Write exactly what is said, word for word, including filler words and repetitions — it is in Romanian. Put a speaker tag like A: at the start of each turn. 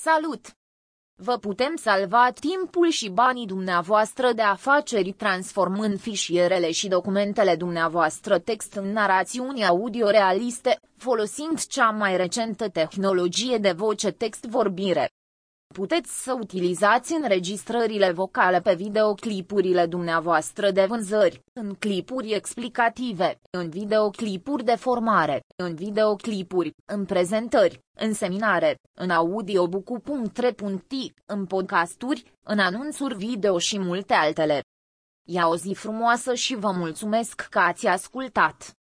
A: Salut! Vă putem salva timpul și banii dumneavoastră de afaceri transformând fișierele și documentele dumneavoastră text în narațiuni audio realiste, folosind cea mai recentă tehnologie de voce-text-vorbire. Puteți să utilizați înregistrările vocale pe videoclipurile dumneavoastră de vânzări, în clipuri explicative, în videoclipuri de formare, în videoclipuri, în prezentări, în seminare, în audiobook punct tre punct i, în podcasturi, în anunțuri video și multe altele. Ia o zi frumoasă și vă mulțumesc că ați ascultat!